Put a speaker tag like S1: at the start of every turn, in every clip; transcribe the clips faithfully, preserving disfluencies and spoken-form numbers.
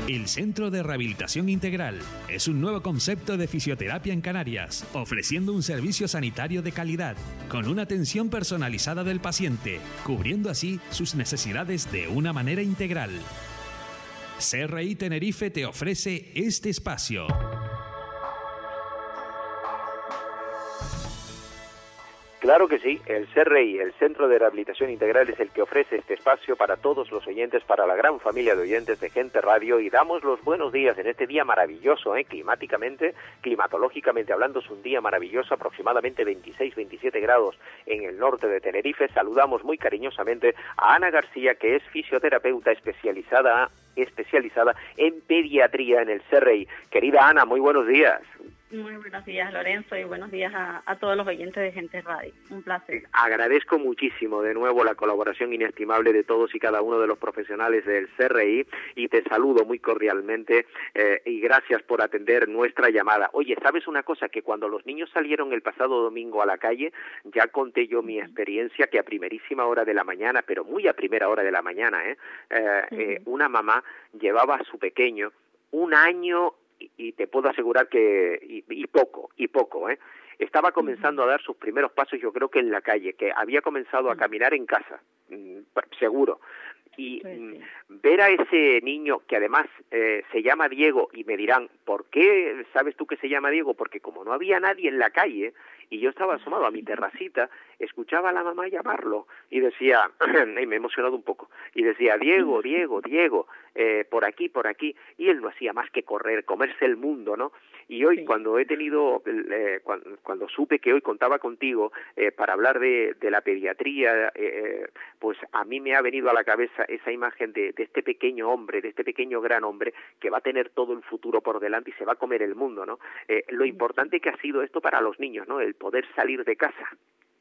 S1: El Centro de Rehabilitación Integral es un nuevo concepto de fisioterapia en Canarias, ofreciendo un servicio sanitario de calidad, con una atención personalizada del paciente, cubriendo así sus necesidades de una manera integral. C R I Tenerife te ofrece este espacio.
S2: Claro que sí, el C R I, el Centro de Rehabilitación Integral, es el que ofrece este espacio para todos los oyentes, para la gran familia de oyentes de Gente Radio, y damos los buenos días en este día maravilloso, ¿eh? climáticamente, climatológicamente hablando, es un día maravilloso, aproximadamente veintiséis, veintisiete grados en el norte de Tenerife. Saludamos muy cariñosamente a Ana García, que es fisioterapeuta especializada, especializada en pediatría en el C R I. Querida Ana, muy buenos días.
S3: Muy buenos días, Lorenzo, y buenos días a, a todos los oyentes de Gente Radio. Un placer.
S2: Agradezco muchísimo de nuevo la colaboración inestimable de todos y cada uno de los profesionales del C R I, y te saludo muy cordialmente eh, y gracias por atender nuestra llamada. Oye, ¿sabes una cosa? Que cuando los niños salieron el pasado domingo a la calle, ya conté yo mi experiencia, que a primerísima hora de la mañana, pero muy a primera hora de la mañana, eh, eh, uh-huh. eh, una mamá llevaba a su pequeño un año y te puedo asegurar que, y, y poco, y poco, ¿eh? Estaba comenzando a dar sus primeros pasos, yo creo que en la calle, que había comenzado a caminar en casa, seguro. Y pues sí. Ver a ese niño, que además eh, se llama Diego, y me dirán, ¿por qué sabes tú que se llama Diego? Porque como no había nadie en la calle, y yo estaba asomado a mi terracita, escuchaba a la mamá llamarlo, y decía, y me he emocionado un poco, y decía, Diego, Diego, Diego, eh, por aquí, por aquí, y él no hacía más que correr, comerse el mundo, ¿no? Y hoy, sí. cuando he tenido, eh, cuando, cuando supe que hoy contaba contigo eh, para hablar de, de la pediatría, eh, pues a mí me ha venido a la cabeza esa imagen de, de este pequeño hombre, de este pequeño gran hombre, que va a tener todo el futuro por delante y se va a comer el mundo, ¿no? Eh, lo importante que ha sido esto para los niños, ¿no? El poder salir de casa.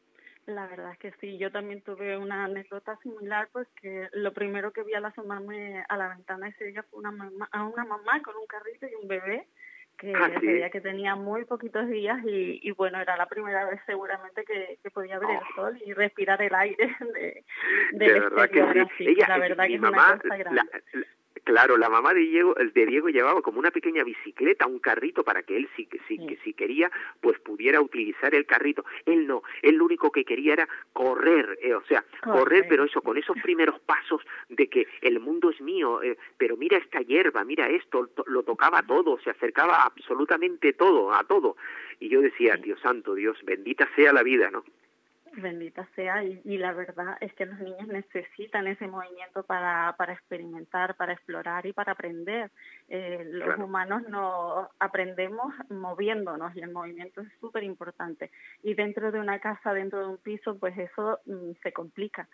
S3: La verdad es que sí, yo también tuve una anécdota similar, pues que lo primero que vi al asomarme a la ventana ese día fue una mamá, a una mamá con un carrito y un bebé, que
S2: ah, ¿sí?
S3: se veía que tenía muy poquitos días y, y bueno, era la primera vez seguramente que, que podía ver oh. el sol y respirar el aire de, del
S2: de verdad
S3: exterior,
S2: que sí.
S3: así
S2: Ella,
S3: que la verdad
S2: mi
S3: que es
S2: mamá,
S3: una cosa grande.
S2: La, la, Claro, la mamá de Diego, de Diego llevaba como una pequeña bicicleta, un carrito, para que él, si, si, sí. si quería, pues pudiera utilizar el carrito. Él no, él lo único que quería era correr, eh, o sea, correr, correr, pero eso, con esos primeros pasos de que el mundo es mío, eh, pero mira esta hierba, mira esto, to, lo tocaba todo, se acercaba absolutamente todo, a todo. Y yo decía, sí. Dios santo, Dios, bendita sea la vida, ¿no?
S3: Bendita sea, y, y la verdad es que los niños necesitan ese movimiento para, para experimentar, para explorar y para aprender. Eh, los claro. humanos no aprendemos moviéndonos y el movimiento es súper importante. Y dentro de una casa, dentro de un piso, pues eso mm, se complica.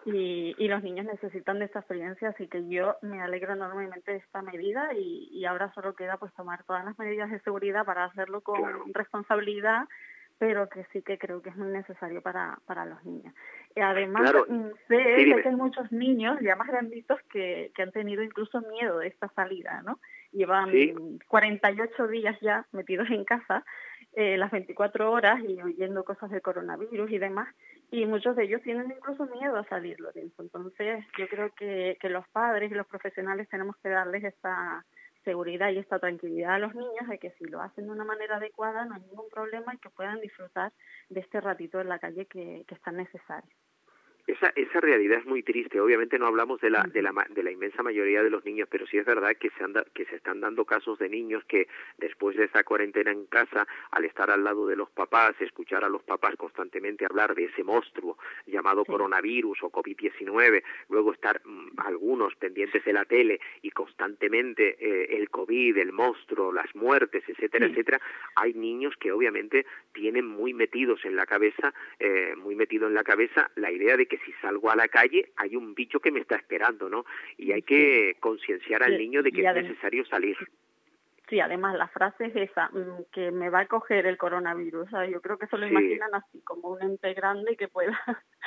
S3: Y, y los niños necesitan de esta experiencia, así que yo me alegro enormemente de esta medida y, y ahora solo queda pues tomar todas las medidas de seguridad para hacerlo con
S2: claro.
S3: responsabilidad, pero que sí que creo que es muy necesario para, para los niños. Y además,
S2: claro.
S3: sé,
S2: sí,
S3: sé que hay muchos niños ya más granditos que, que han tenido incluso miedo de esta salida, ¿no? Llevan
S2: sí.
S3: cuarenta y ocho días ya metidos en casa, eh, las veinticuatro horas, y oyendo cosas del coronavirus y demás, y muchos de ellos tienen incluso miedo a salir, Lorenzo. Entonces, yo creo que, que los padres y los profesionales tenemos que darles esta seguridad y esta tranquilidad a los niños de que si lo hacen de una manera adecuada no hay ningún problema y que puedan disfrutar de este ratito en la calle que, que es tan necesario.
S2: Esa, esa realidad es muy triste. Obviamente no hablamos de la, de la de la inmensa mayoría de los niños, pero sí es verdad que se anda, que se están dando casos de niños que después de esa cuarentena en casa, al estar al lado de los papás, escuchar a los papás constantemente hablar de ese monstruo llamado sí. coronavirus o COVID diecinueve, luego estar mmm, algunos pendientes de la tele y constantemente eh, el COVID, el monstruo, las muertes, etcétera, sí. etcétera. Hay niños que obviamente tienen muy metidos en la cabeza, eh, muy metido en la cabeza la idea de que que si salgo a la calle hay un bicho que me está esperando, ¿no? Y hay que sí. concienciar al niño de que es necesario salir.
S3: Sí, además la frase es esa, que me va a coger el coronavirus. O sea, yo creo que se lo sí. imaginan así, como un ente grande que pueda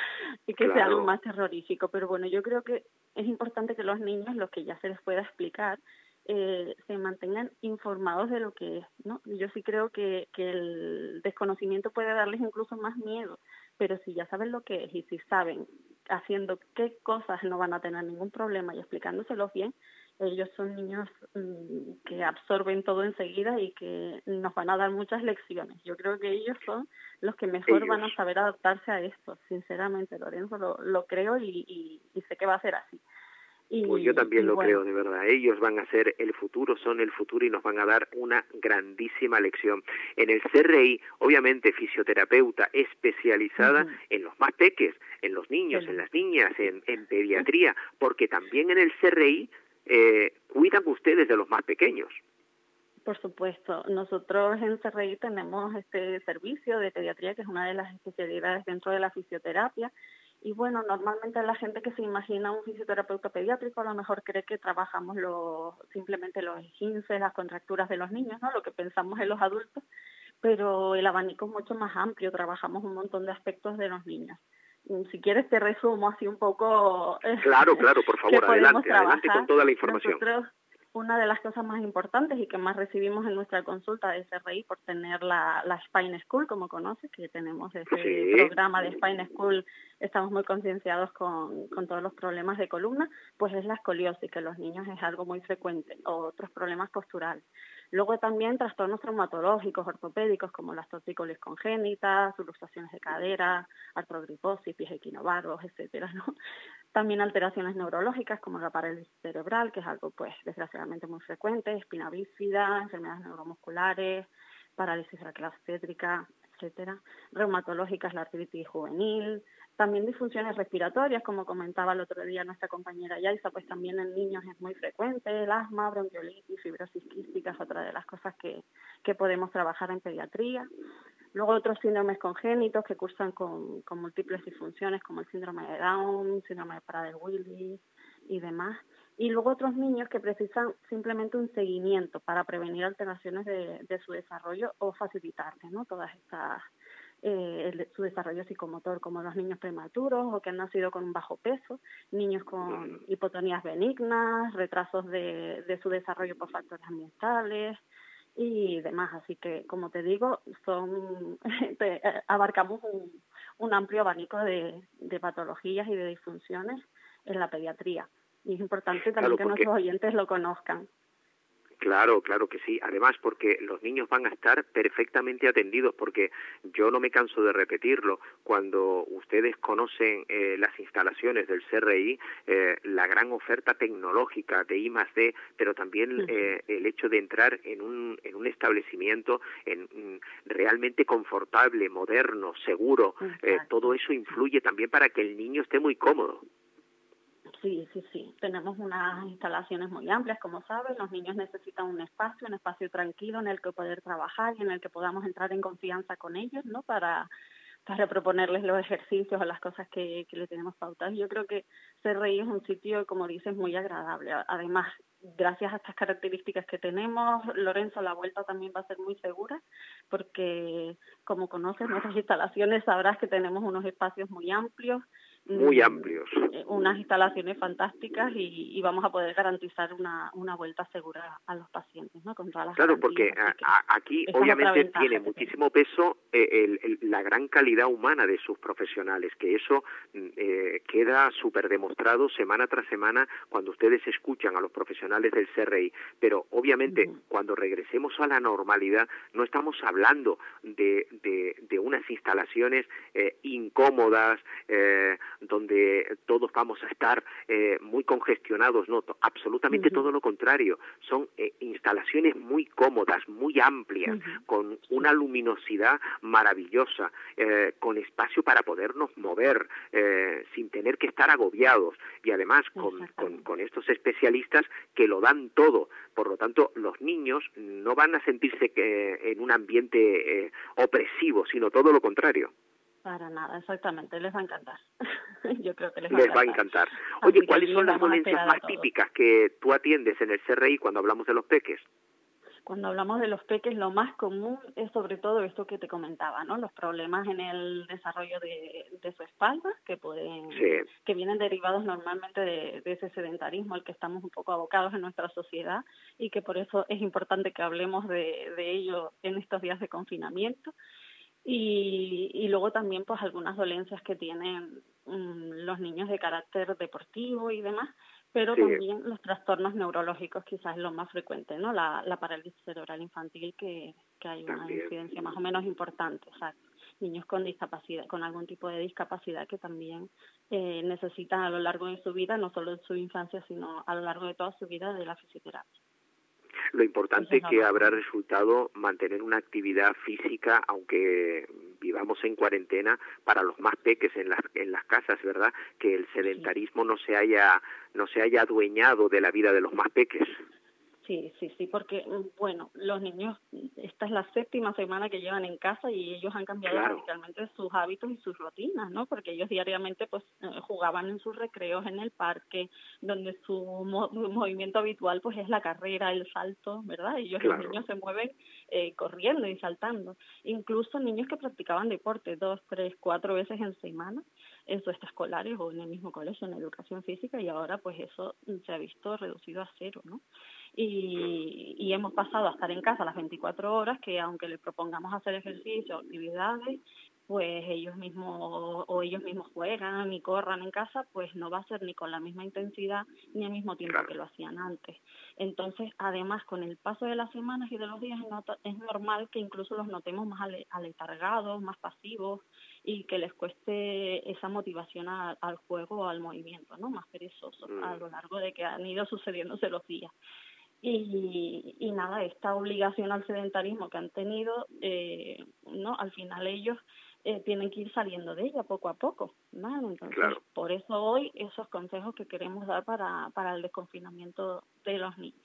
S3: y que claro. sea algo más terrorífico. Pero bueno, yo creo que es importante que los niños, los que ya se les pueda explicar, eh, se mantengan informados de lo que es, ¿no? Yo sí creo que, que el desconocimiento puede darles incluso más miedo, pero si ya saben lo que es y si saben haciendo qué cosas no van a tener ningún problema y explicándoselos bien, Ellos son niños mmm, que absorben todo enseguida y que nos van a dar muchas lecciones. Yo creo que ellos son los que mejor
S2: ellos.
S3: van a saber adaptarse a esto, sinceramente, Lorenzo, lo, lo creo y, y, y sé que va a ser así. Y,
S2: pues yo también lo
S3: bueno,
S2: creo, de verdad. Ellos van a ser el futuro, son el futuro y nos van a dar una grandísima lección. En el C R I, obviamente, fisioterapeuta especializada uh-huh. en los más peques, en los niños, sí. en las niñas, en, en pediatría, porque también en el C R I eh, cuidan ustedes de los más pequeños.
S3: Por supuesto. Nosotros en C R I tenemos este servicio de pediatría, que es una de las especialidades dentro de la fisioterapia. Y bueno, normalmente la gente que se imagina un fisioterapeuta pediátrico a lo mejor cree que trabajamos los, simplemente los esguinces, las contracturas de los niños, ¿no? Lo que pensamos en los adultos, pero el abanico es mucho más amplio, trabajamos un montón de aspectos de los niños. Si quieres te resumo así un poco.
S2: Claro, claro, por favor, adelante, adelante con toda la información.
S3: Nosotros, una de las cosas más importantes y que más recibimos en nuestra consulta de C R I por tener la, la Spine School, como conoces, que tenemos ese sí. programa de Spine School, estamos muy concienciados con, con todos los problemas de columna, pues es la escoliosis, que en los niños es algo muy frecuente, o otros problemas posturales. Luego también trastornos traumatológicos, ortopédicos, como las tortícolis congénitas, luxaciones de cadera, artrogriposis, pies equinovarus, etcétera, ¿no? También alteraciones neurológicas, como la parálisis cerebral, que es algo, pues, desgraciadamente muy frecuente, espina bífida, enfermedades neuromusculares, parálisis raquiobstétrica, etcétera. Reumatológicas, la artritis juvenil. También disfunciones respiratorias, como comentaba el otro día nuestra compañera Yaisa, pues también en niños es muy frecuente, el asma, bronquiolitis, fibrosis quística es otra de las cosas que, que podemos trabajar en pediatría. Luego otros síndromes congénitos que cursan con, con múltiples disfunciones, como el síndrome de Down, síndrome de Prader-Willi y demás. Y luego otros niños que precisan simplemente un seguimiento para prevenir alteraciones de, de su desarrollo o facilitarles, ¿no? Todas estas, eh, el, su desarrollo psicomotor, como los niños prematuros o que han nacido con un bajo peso, niños con hipotonías benignas, retrasos de, de su desarrollo por factores ambientales y demás. Así que, como te digo, son te, abarcamos un, un amplio abanico de, de patologías y de disfunciones en la pediatría. Y es importante también claro, que porque... nuestros oyentes lo conozcan.
S2: Claro, claro que sí. Además, porque los niños van a estar perfectamente atendidos, porque yo no me canso de repetirlo. Cuando ustedes conocen eh, las instalaciones del C R I, eh, la gran oferta tecnológica de I más D, pero también eh, el hecho de entrar en un, en un establecimiento en, mm, realmente confortable, moderno, seguro, eh, todo eso influye también para que el niño esté muy cómodo.
S3: Sí, sí, sí. Tenemos unas instalaciones muy amplias, como saben. Los niños necesitan un espacio, un espacio tranquilo en el que poder trabajar y en el que podamos entrar en confianza con ellos, ¿no? Para, para proponerles los ejercicios o las cosas que, que le tenemos pautadas. Yo creo que C R I es un sitio, como dices, muy agradable. Además, gracias a estas características que tenemos, Lorenzo, la vuelta también va a ser muy segura, porque como conoces nuestras instalaciones, sabrás que tenemos unos espacios muy amplios,
S2: muy amplios,
S3: unas instalaciones fantásticas y, y vamos a poder garantizar una, una vuelta segura a los pacientes, ¿no? Con todas las
S2: claro, porque a, a, aquí obviamente tiene muchísimo peso eh, el, el, la gran calidad humana de sus profesionales, que eso eh, queda súper demostrado semana tras semana cuando ustedes escuchan a los profesionales del C R I, pero obviamente uh-huh. cuando regresemos a la normalidad no estamos hablando de, de, de unas instalaciones eh, incómodas, eh, donde todos vamos a estar eh, muy congestionados, no, absolutamente uh-huh. todo lo contrario, son eh, instalaciones muy cómodas, muy amplias, uh-huh. con una luminosidad maravillosa, eh, con espacio para podernos mover, eh, sin tener que estar agobiados, y además con, con, con estos especialistas que lo dan todo. Por lo tanto, los niños no van a sentirse que, en un ambiente eh, opresivo, sino todo lo contrario.
S3: Para nada, exactamente, les va a encantar. Yo creo que les
S2: va, les
S3: va
S2: a encantar. Oye, ¿cuáles son las dolencias más típicas que tú atiendes en el C R I cuando hablamos de los peques?
S3: Cuando hablamos de los peques, lo más común es sobre todo esto que te comentaba, ¿no? Los problemas en el desarrollo de, de su espalda, que pueden, sí. que vienen derivados normalmente de, de ese sedentarismo al que estamos un poco abocados en nuestra sociedad y que por eso es importante que hablemos de, de ello en estos días de confinamiento. Y, y luego también pues algunas dolencias que tienen um, los niños de carácter deportivo y demás, pero
S2: Sí.
S3: también los trastornos neurológicos quizás es lo más frecuente, ¿no? La, la parálisis cerebral infantil, que, que hay una
S2: También.
S3: incidencia más o menos importante, exacto. Niños con discapacidad, con algún tipo de discapacidad que también eh, necesitan a lo largo de su vida, no solo en su infancia, sino a lo largo de toda su vida, de la fisioterapia.
S2: Lo importante
S3: es
S2: que habrá
S3: común.
S2: resultado mantener una actividad física, aunque vivamos en cuarentena, para los más peques en las en las casas, ¿verdad? Que el sedentarismo no se haya no se haya adueñado de la vida de los más peques.
S3: Sí, sí, sí, porque, bueno, los niños, esta es la séptima semana que llevan en casa y ellos han cambiado
S2: Claro.
S3: radicalmente sus hábitos y sus rutinas, ¿no? Porque ellos diariamente, pues, eh, jugaban en sus recreos en el parque, donde su mo- movimiento habitual, pues, es la carrera, el salto, ¿verdad? Ellos, los
S2: Claro.
S3: niños se mueven eh, corriendo y saltando. Incluso niños que practicaban deporte dos, tres, cuatro veces en semana, en sus extraescolares o en el mismo colegio, en educación física, y ahora, pues, eso se ha visto reducido a cero, ¿no? Y, y hemos pasado a estar en casa las veinticuatro horas, que aunque les propongamos hacer ejercicio, actividades, pues ellos mismos o ellos mismos juegan y corran en casa, pues no va a ser ni con la misma intensidad ni al mismo tiempo
S2: Claro.
S3: que lo hacían antes. Entonces, además, con el paso de las semanas y de los días, es normal que incluso los notemos más ale- aletargados, más pasivos, y que les cueste esa motivación a, al juego o al movimiento, ¿no? Más perezosos
S2: Mm.
S3: a lo largo de que han ido sucediéndose los días. Y, y nada, esta obligación al sedentarismo que han tenido, eh, no, al final ellos eh, tienen que ir saliendo de ella poco a poco, ¿vale? Entonces,
S2: Claro.
S3: por eso hoy esos consejos que queremos dar para, para el desconfinamiento de los niños.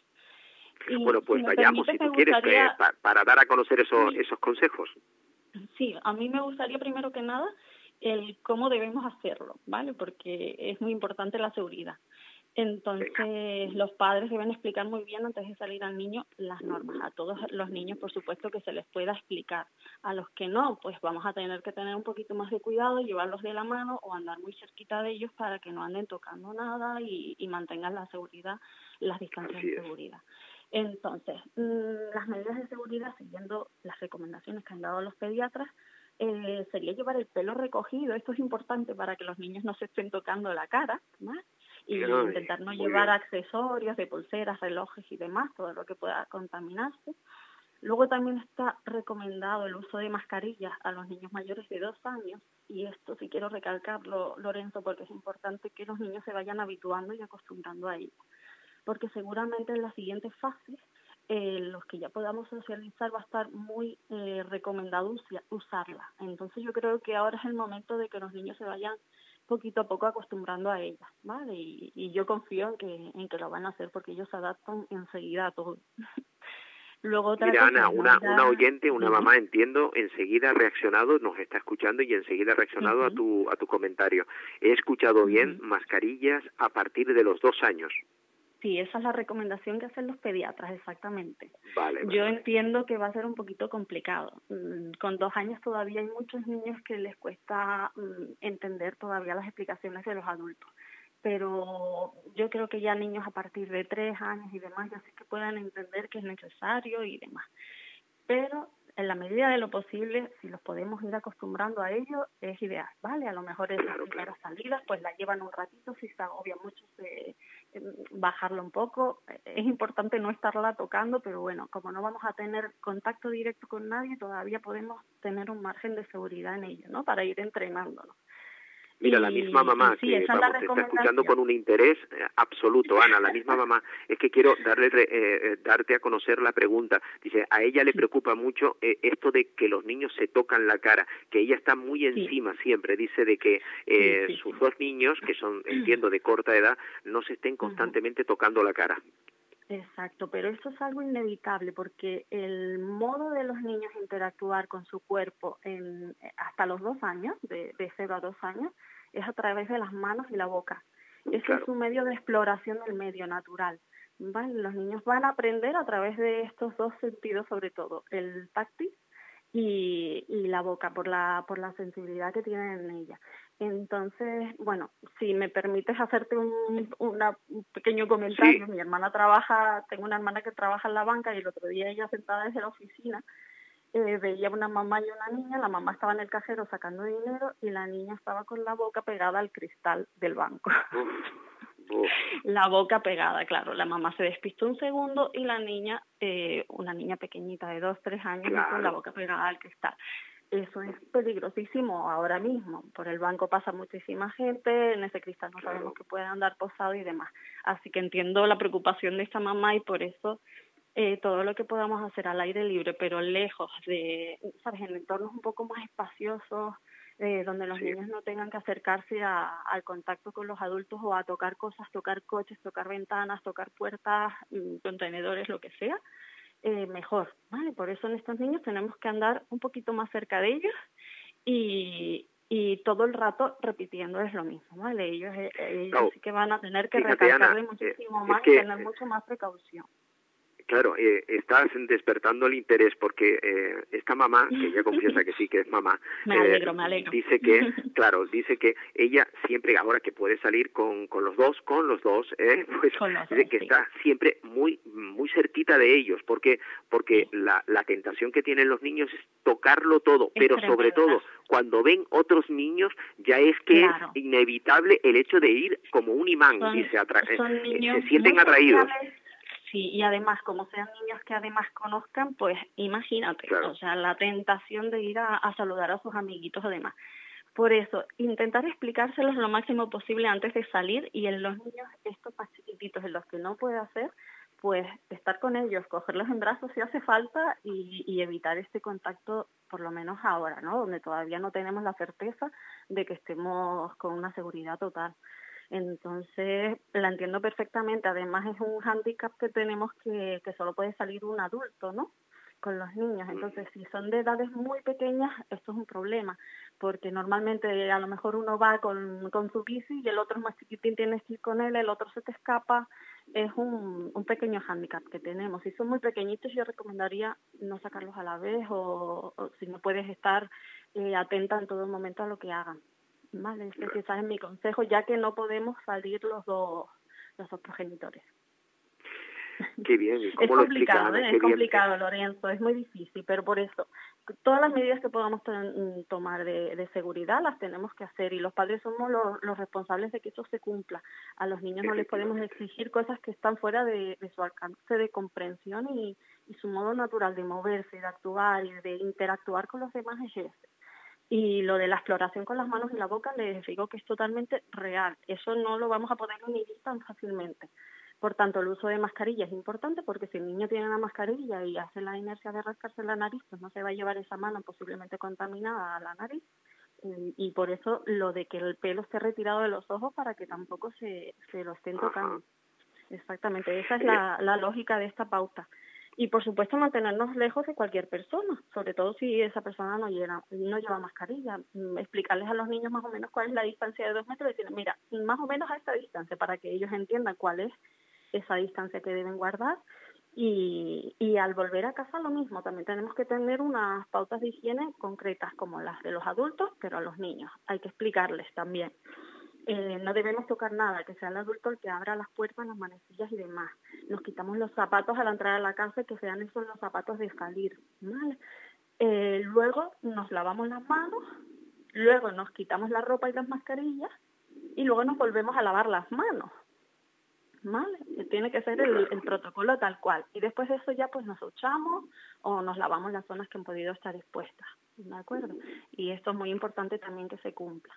S3: Y
S2: Bueno,
S3: si
S2: pues
S3: me
S2: vayamos,
S3: permite,
S2: si
S3: me
S2: tú quieres, eh,
S3: gustaría,
S2: pa- para dar a conocer esos
S3: sí,
S2: esos consejos.
S3: sí, a mí me gustaría primero que nada el cómo debemos hacerlo, ¿vale? Porque es muy importante la seguridad. Entonces,
S2: Venga.
S3: los padres deben explicar muy bien antes de salir al niño las normas. A todos los niños, por supuesto, que se les pueda explicar. A los que no, pues vamos a tener que tener un poquito más de cuidado, llevarlos de la mano o andar muy cerquita de ellos para que no anden tocando nada y, y mantengan la seguridad, las distancias
S2: Así
S3: de
S2: es.
S3: seguridad. Entonces, mmm, las medidas de seguridad, siguiendo las recomendaciones que han dado los pediatras, eh, sería llevar el pelo recogido. Esto es importante para que los niños no se estén tocando la cara, ¿no? Y
S2: Ay,
S3: intentar no
S2: muy
S3: llevar
S2: bien.
S3: accesorios de pulseras, relojes y demás, todo lo que pueda contaminarse. Luego también está recomendado el uso de mascarillas a los niños mayores de dos años, y esto sí quiero recalcarlo, Lorenzo, porque es importante que los niños se vayan habituando y acostumbrando a ello, porque seguramente en las siguientes fases, eh, los que ya podamos socializar, va a estar muy eh, recomendado us- usarla. Entonces yo creo que ahora es el momento de que los niños se vayan poquito a poco acostumbrando a ella, ¿vale? Y, y yo confío en que, en que lo van a hacer porque ellos se adaptan enseguida a todo. Luego otra
S2: Mira,
S3: cosa
S2: Ana,
S3: es no
S2: una,
S3: ir
S2: una
S3: a...
S2: oyente, una
S3: Dime.
S2: mamá, entiendo, enseguida ha reaccionado, nos está escuchando y enseguida ha reaccionado a
S3: Uh-huh.
S2: tu, a tu comentario. He escuchado bien,
S3: Uh-huh.
S2: mascarillas a partir de los dos años.
S3: Sí, esa es la recomendación que hacen los pediatras, exactamente.
S2: Vale, vale,
S3: Yo
S2: vale.
S3: entiendo que va a ser un poquito complicado. Mm, Con dos años todavía hay muchos niños que les cuesta mm, entender todavía las explicaciones de los adultos. Pero yo creo que ya niños a partir de tres años y demás ya sé que puedan entender que es necesario y demás. Pero en la medida de lo posible, si los podemos ir acostumbrando a ello, es ideal, ¿vale? A lo mejor esas
S2: Claro,
S3: primeras
S2: claro.
S3: salidas pues la llevan un ratito, si se agobia mucho, se, eh, bajarlo un poco. Es importante no estarla tocando, pero bueno, como no vamos a tener contacto directo con nadie, todavía podemos tener un margen de seguridad en ello, ¿no? Para ir entrenándonos.
S2: Mira, la misma
S3: Y, y
S2: mamá
S3: sí,
S2: que,
S3: esa es la
S2: vamos, te está escuchando
S3: recomendación.
S2: con un interés eh, absoluto, Ana, la misma mamá, es que quiero darle, re- eh, eh, darte a conocer la pregunta. Dice, a ella le
S3: Sí,
S2: preocupa mucho eh, esto de que los niños se tocan la cara, que ella está muy
S3: sí,
S2: encima siempre, dice de que
S3: sí,
S2: eh,
S3: sí,
S2: sus
S3: sí.
S2: dos niños, que son, entiendo, de corta edad, no se estén
S3: Ujú.
S2: constantemente tocando la cara.
S3: Exacto, pero eso es algo inevitable porque el modo de los niños interactuar con su cuerpo en, hasta los dos años, de, de cero a dos años, es a través de las manos y la boca. Ese es
S2: Claro,
S3: su medio de exploración del medio natural. ¿Vale? Los niños van a aprender a través de estos dos sentidos, sobre todo el táctil y, y la boca, por la, por la sensibilidad que tienen en ella. Entonces, bueno, si me permites hacerte un, una, un pequeño comentario,
S2: sí,
S3: mi hermana trabaja, tengo una hermana que trabaja en la banca y el otro día ella sentada desde la oficina eh, veía una mamá y una niña, la mamá estaba en el cajero sacando dinero y la niña estaba con la boca pegada al cristal del banco.
S2: uf, Uf.
S3: La boca pegada, claro. La mamá se despistó un segundo y la niña, eh, una niña pequeñita de dos, tres años,
S2: Claro.
S3: con la boca pegada al cristal. Eso es peligrosísimo ahora mismo. Por el banco pasa muchísima gente, en ese cristal no
S2: Claro.
S3: sabemos que puede andar posado y demás. Así que entiendo la preocupación de esta mamá y por eso eh, todo lo que podamos hacer al aire libre, pero lejos de, ¿sabes?, en entornos un poco más espaciosos, eh, donde los
S2: Sí.
S3: niños no tengan que acercarse a, al contacto con los adultos o a tocar cosas, tocar coches, tocar ventanas, tocar puertas, mm, contenedores, lo que sea. Eh, mejor, ¿vale? Por eso en estos niños tenemos que andar un poquito más cerca de ellos y, y todo el rato repitiendo es lo mismo, ¿vale? Ellos, eh, ellos
S2: No,
S3: sí que van a tener que
S2: fíjate,
S3: recalcarle
S2: Ana,
S3: muchísimo
S2: eh,
S3: más
S2: es que,
S3: y tener mucho más precaución.
S2: Claro, eh, estás despertando el interés porque eh, esta mamá, que ella confiesa que sí que es mamá,
S3: Me
S2: eh,
S3: alegro, me alegro.
S2: dice que, claro, dice que ella siempre, ahora que puede salir con, con los dos, con los dos, eh, pues
S3: Con los
S2: dice
S3: dos,
S2: que
S3: sí.
S2: está siempre muy muy cerquita de ellos, porque porque
S3: Sí.
S2: la, la tentación que tienen los niños es tocarlo todo,
S3: Es
S2: pero sobre
S3: tremenda.
S2: todo cuando ven otros niños ya es que
S3: Claro.
S2: es inevitable el hecho de ir como un imán,
S3: Son,
S2: dice, atra- eh,
S3: son
S2: eh,
S3: niños
S2: se sienten
S3: muy
S2: atraídos.
S3: sociales. Sí, y además, como sean niños que además conozcan, pues imagínate,
S2: Claro.
S3: o sea, la tentación de ir a, a saludar a sus amiguitos además. Por eso, intentar explicárselos lo máximo posible antes de salir y en los niños, estos más chiquititos, en los que no puede hacer, pues estar con ellos, cogerlos en brazos si hace falta y, y evitar este contacto, por lo menos ahora, ¿no? Donde todavía no tenemos la certeza de que estemos con una seguridad total. Entonces, la entiendo perfectamente. Además, es un hándicap que tenemos que, que solo puede salir un adulto, ¿no?, con los niños. Entonces, si son de edades muy pequeñas, esto es un problema, porque normalmente a lo mejor uno va con, con su bici y el otro es más chiquitín, tienes que ir con él, el otro se te escapa. Es un, un pequeño hándicap que tenemos. Si son muy pequeñitos, yo recomendaría no sacarlos a la vez o, o si no puedes estar eh, atenta en todo momento a lo que hagan. Vale, ese quizás es mi consejo, ya que no podemos salir los dos, los dos progenitores.
S2: Qué bien, ¿y
S3: Es
S2: cómo lo explica
S3: complicado,
S2: Ana?
S3: ¿eh?
S2: Qué
S3: Es
S2: bien.
S3: complicado, Lorenzo, es muy difícil, pero por eso, todas las medidas que podamos to- tomar de, de seguridad las tenemos que hacer y los padres somos los, los responsables de que eso se cumpla. A los niños no les podemos exigir cosas que están fuera de, de su alcance de comprensión y, y su modo natural de moverse, de actuar y de interactuar con los demás es ese. Y lo de la exploración con las manos y la boca les digo que es totalmente real. Eso no lo vamos a poder inhibir tan fácilmente. Por tanto, el uso de mascarilla es importante porque si el niño tiene una mascarilla y hace la inercia de rascarse la nariz, pues no se va a llevar esa mano posiblemente contaminada a la nariz. Y, y por eso lo de que el pelo esté retirado de los ojos para que tampoco se, se lo estén tocando.
S2: Ajá.
S3: Exactamente, esa es la, la lógica de esta pauta. Y por supuesto mantenernos lejos de cualquier persona, sobre todo si esa persona no lleva, no lleva mascarilla. Mm, Explicarles a los niños más o menos cuál es la distancia de dos metros y decirles, mira, más o menos a esta distancia, para que ellos entiendan cuál es esa distancia que deben guardar. Y, y al volver a casa lo mismo, también tenemos que tener unas pautas de higiene concretas como las de los adultos, pero a los niños hay que explicarles también. Eh, no debemos tocar nada, que sea el adulto el que abra las puertas, las manecillas y demás. Nos quitamos los zapatos al entrar a la casa y que sean esos los zapatos de salir, ¿vale? Eh, luego nos lavamos las manos, luego nos quitamos la ropa y las mascarillas y luego nos volvemos a lavar las manos, ¿vale? Tiene que ser el, el protocolo tal cual. Y después de eso ya pues nos duchamos o nos lavamos las zonas que han podido estar expuestas, ¿de acuerdo? Y esto es muy importante también que se cumpla.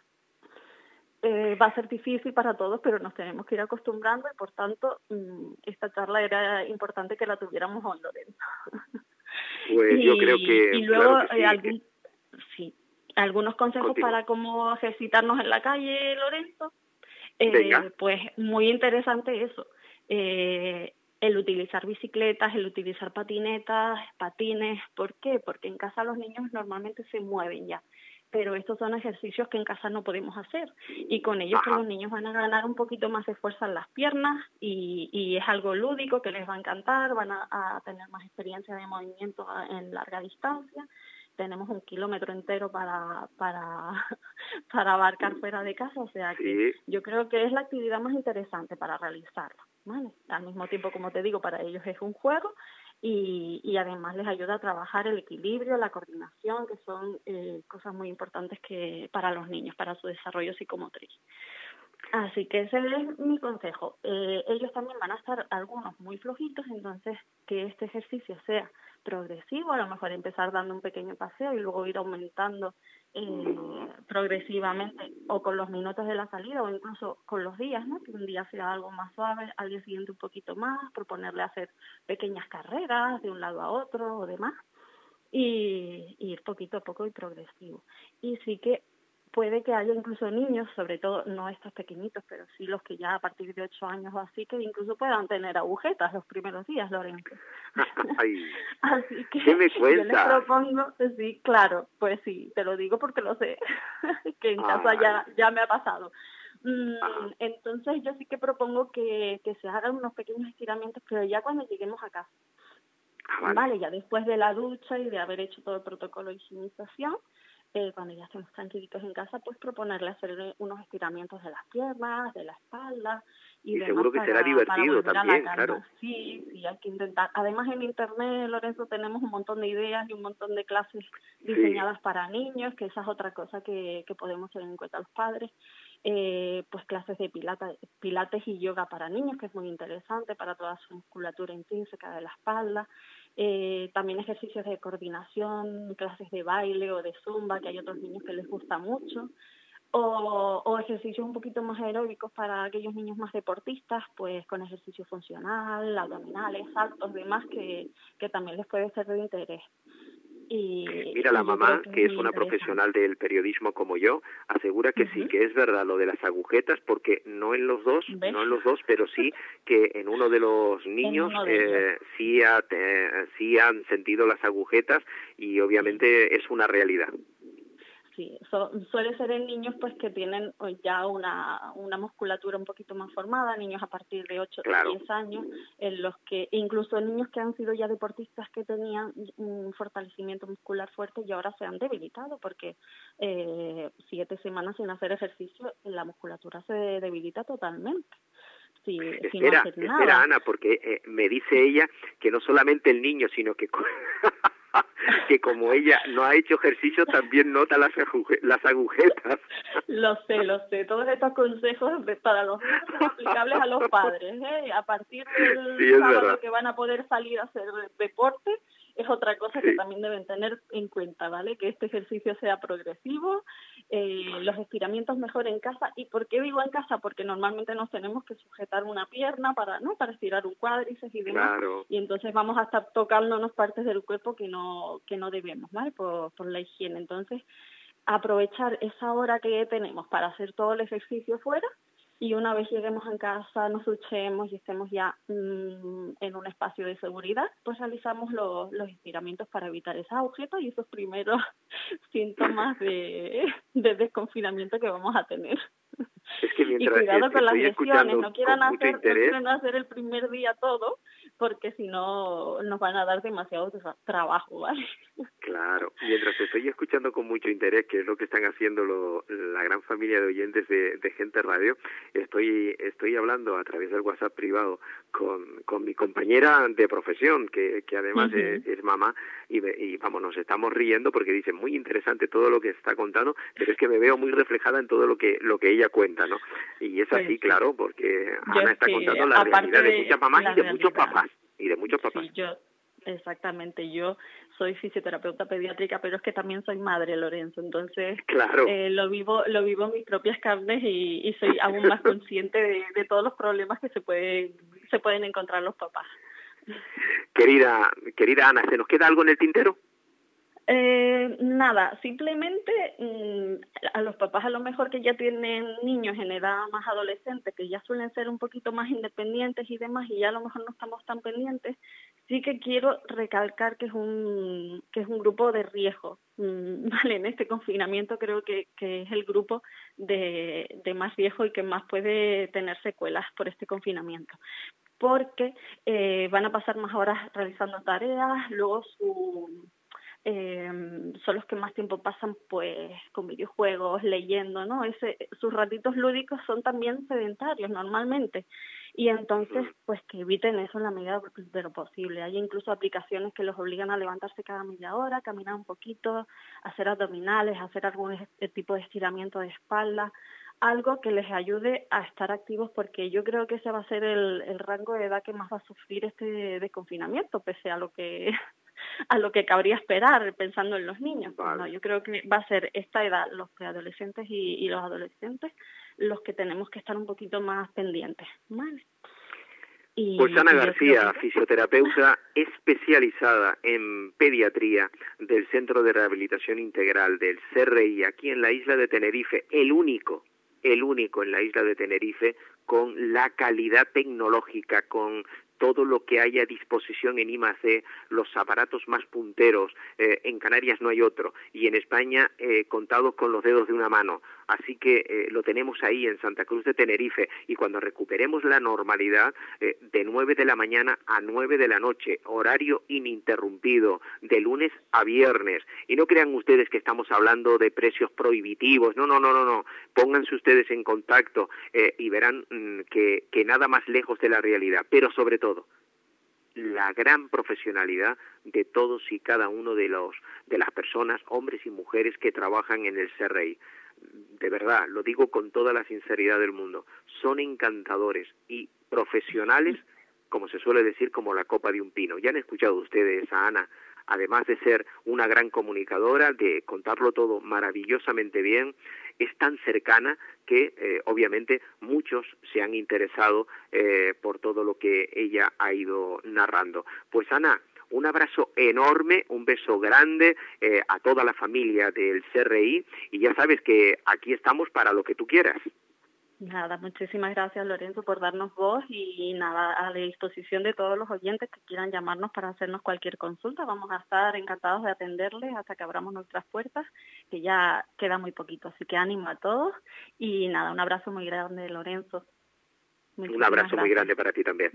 S3: Eh, va a ser difícil para todos, pero nos tenemos que ir acostumbrando y por tanto mmm, esta charla era importante que la tuviéramos hoy, Lorenzo.
S2: Pues
S3: y,
S2: yo creo que,
S3: y luego
S2: claro que sí,
S3: eh, algún,
S2: que...
S3: sí, algunos consejos
S2: Continúa.
S3: para cómo ejercitarnos en la calle, Lorenzo. Eh,
S2: Venga.
S3: pues muy interesante eso. Eh, el utilizar bicicletas, el utilizar patinetas, patines. ¿Por qué? Porque en casa los niños normalmente se mueven ya. Pero estos son ejercicios que en casa no podemos hacer y con ellos pues, los niños van a ganar un poquito más de fuerza en las piernas y, y es algo lúdico que les va a encantar, van a, a tener más experiencia de movimiento en larga distancia. Tenemos un kilómetro entero para para para abarcar fuera de casa, o sea que sí. Yo creo que es la actividad más interesante para realizarla, ¿vale? Al mismo tiempo, como te digo, para ellos es un juego y, y además les ayuda a trabajar el equilibrio, la coordinación, que son eh, cosas muy importantes que para los niños, para su desarrollo psicomotriz. Así que ese es mi consejo. Eh, ellos también van a estar algunos muy flojitos, entonces que este ejercicio sea progresivo, a lo mejor empezar dando un pequeño paseo y luego ir aumentando eh, progresivamente, o con los minutos de la salida, o incluso con los días, ¿no? Que un día sea algo más suave, al día siguiente un poquito más, proponerle hacer pequeñas carreras de un lado a otro o demás, y, y ir poquito a poco y progresivo. Y sí que puede que haya incluso niños, sobre todo no estos pequeñitos, pero sí los que ya a partir de ocho años o así, que incluso puedan tener agujetas los primeros días, Lorenzo.
S2: Ay,
S3: así que
S2: ¿qué me
S3: yo les
S2: cuentas?
S3: propongo, sí, claro, pues sí, te lo digo porque lo sé, que en casa
S2: Ay.
S3: ya, ya me ha pasado. Mm,
S2: Ajá.
S3: entonces yo sí que propongo que, que se hagan unos pequeños estiramientos, pero ya cuando lleguemos a casa.
S2: Ah, vale.
S3: Vale, ya después de la ducha y de haber hecho todo el protocolo de higienización, eh, cuando ya estemos tranquilitos en casa, pues proponerle hacer unos estiramientos de las piernas, de la espalda y,
S2: Y
S3: demás
S2: seguro que será
S3: para, para
S2: divertido
S3: volver a la
S2: también,
S3: calma.
S2: claro.
S3: Sí, sí, hay que intentar. Además en internet, Lorenzo, tenemos un montón de ideas y un montón de clases diseñadas
S2: Sí.
S3: para niños, que esa es otra cosa que, que podemos tener en cuenta los padres. Eh, pues clases de pilata, pilates y yoga para niños, que es muy interesante para toda su musculatura intrínseca de la espalda. Eh, también ejercicios de coordinación, clases de baile o de zumba, que hay otros niños que les gusta mucho, o, o ejercicios un poquito más aeróbicos para aquellos niños más deportistas, pues con ejercicio funcional, abdominales, saltos, demás, que, que también les puede ser de interés. Y,
S2: Mira, la
S3: y yo creo
S2: mamá,
S3: que es
S2: que es
S3: muy
S2: una
S3: interesante.
S2: profesional del periodismo como yo, asegura que
S3: Uh-huh.
S2: sí, que es verdad lo de las agujetas, porque no en los dos,
S3: ¿Ves?
S2: no en los dos, pero sí que en uno de los
S3: En
S2: niños
S3: uno de ellos.
S2: eh, sí, ha, eh, sí han sentido las agujetas y obviamente
S3: Sí.
S2: es una realidad.
S3: Sí, so, suele ser en niños pues que tienen ya una, una musculatura un poquito más formada, niños a partir de ocho o
S2: Claro.
S3: diez años, en los que incluso niños que han sido ya deportistas que tenían un fortalecimiento muscular fuerte y ahora se han debilitado porque eh, siete semanas sin hacer ejercicio la musculatura se debilita totalmente. Sí, sin no
S2: Espera,
S3: hacer
S2: espera,
S3: nada.
S2: Ana, porque eh, me dice ella que no solamente el niño, sino que que como ella no ha hecho ejercicio, también nota las, aguje las agujetas.
S3: Lo sé, lo sé. Todos estos consejos de, para los niños son aplicables a los padres, ¿eh? A partir del
S2: Sí, es
S3: sábado
S2: verdad.
S3: que van a poder salir a hacer deporte, es otra cosa que
S2: Sí.
S3: también deben tener en cuenta, ¿vale? Que este ejercicio sea progresivo, eh, los estiramientos mejor en casa. ¿Y por qué digo en casa? Porque normalmente nos tenemos que sujetar una pierna para, ¿no? Para estirar un cuádriceps y demás.
S2: Claro.
S3: Y entonces vamos a estar tocándonos partes del cuerpo que no, que no debemos, ¿vale? Por, por la higiene. Entonces, aprovechar esa hora que tenemos para hacer todo el ejercicio fuera y una vez lleguemos en casa, nos duchemos y estemos ya mmm, en un espacio de seguridad, pues realizamos los, los estiramientos para evitar esas agujetas y esos primeros síntomas de, de desconfinamiento que vamos a tener.
S2: Es que
S3: Y
S2: mientras
S3: cuidado con las
S2: estoy
S3: lesiones,
S2: escuchando
S3: no quieran
S2: con mucho
S3: hacer, no
S2: interés,
S3: quieran hacer el primer día todo, porque si no nos van a dar demasiado tra- trabajo, ¿vale?
S2: claro, mientras estoy escuchando con mucho interés, que es lo que están haciendo lo, la gran familia de oyentes de, de Gente Radio, estoy estoy hablando a través del WhatsApp privado con, con mi compañera de profesión, que, que además
S3: Uh-huh.
S2: es, es mamá, y, me, y vamos, nos estamos riendo porque dice, muy interesante todo lo que está contando, pero es que me veo muy reflejada en todo lo que lo que ella cuenta, ¿no? Y es
S3: Pues
S2: así,
S3: sí.
S2: claro, porque
S3: Yo
S2: Ana
S3: es
S2: está
S3: que,
S2: contando la
S3: aparte
S2: realidad de
S3: de
S2: muchas mamás
S3: la
S2: y de muchos
S3: realidad,
S2: papás, y de muchos papás.
S3: sí, yo, exactamente, yo soy fisioterapeuta pediátrica, pero es que también soy madre, Lorenzo, entonces
S2: Claro.
S3: eh, lo vivo lo vivo en mis propias carnes y, y soy aún más consciente de, de todos los problemas que se pueden, se pueden encontrar los papás.
S2: Querida, querida Ana, ¿se nos queda algo en el tintero?
S3: Eh, nada, simplemente mmm, a los papás a lo mejor que ya tienen niños en edad más adolescente, que ya suelen ser un poquito más independientes y demás, y ya a lo mejor no estamos tan pendientes, sí que quiero recalcar que es un que es un grupo de riesgo, mm, vale, en este confinamiento creo que, que es el grupo de, de más riesgo y que más puede tener secuelas por este confinamiento, porque eh, van a pasar más horas realizando tareas, luego su Eh, son los que más tiempo pasan pues con videojuegos, leyendo, ¿no? Ese, sus ratitos lúdicos son también sedentarios normalmente y entonces pues que eviten eso en la medida de lo posible. Hay incluso aplicaciones que los obligan a levantarse cada media hora, caminar un poquito, hacer abdominales, hacer algún tipo de estiramiento de espalda. algo que les ayude a estar activos, porque yo creo que ese va a ser el, el rango de edad que más va a sufrir este desconfinamiento, pese a lo que a lo que cabría esperar pensando en los niños. Vale. No, yo creo que va a ser esta edad, los preadolescentes y, y los adolescentes, los que tenemos que estar un poquito más pendientes, ¿vale? Y,
S2: pues Ana García, que... fisioterapeuta especializada en pediatría del Centro de Rehabilitación Integral del C R I aquí en la isla de Tenerife, el único, el único en la isla de Tenerife con la calidad tecnológica, con todo lo que hay a disposición en I M A C, los aparatos más punteros. Eh, en Canarias no hay otro, y en España eh, contados con los dedos de una mano. Así que eh, lo tenemos ahí en Santa Cruz de Tenerife, y cuando recuperemos la normalidad, eh, de nueve de la mañana a nueve de la noche, horario ininterrumpido, de lunes a viernes. Y no crean ustedes que estamos hablando de precios prohibitivos, no, no, no, no, no. Pónganse ustedes en contacto eh, y verán mm, que, que nada más lejos de la realidad, pero sobre todo Todo, la gran profesionalidad de todos y cada uno de los de las personas, hombres y mujeres que trabajan en el C R I. De verdad, lo digo con toda la sinceridad del mundo, son encantadores y profesionales, como se suele decir, como la copa de un pino. Ya han escuchado ustedes a Ana, además de ser una gran comunicadora, de contarlo todo maravillosamente bien, es tan cercana que eh, obviamente muchos se han interesado eh, por todo lo que ella ha ido narrando. Pues Ana, un abrazo enorme, un beso grande eh, a toda la familia del C R I, y ya sabes que aquí estamos para lo que tú quieras.
S3: Nada, muchísimas gracias, Lorenzo, por darnos voz, y nada, a la disposición de todos los oyentes que quieran llamarnos para hacernos cualquier consulta. Vamos a estar encantados de atenderles hasta que abramos nuestras puertas, que ya queda muy poquito. Así que ánimo a todos, y nada, un abrazo muy grande, Lorenzo.
S2: Un abrazo gracias. Muy grande para ti también.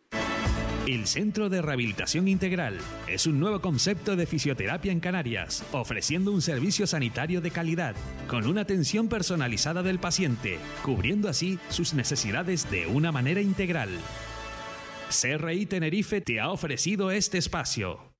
S1: El Centro de Rehabilitación Integral es un nuevo concepto de fisioterapia en Canarias, ofreciendo un servicio sanitario de calidad, con una atención personalizada del paciente, cubriendo así sus necesidades de una manera integral. C R I Tenerife te ha ofrecido este espacio.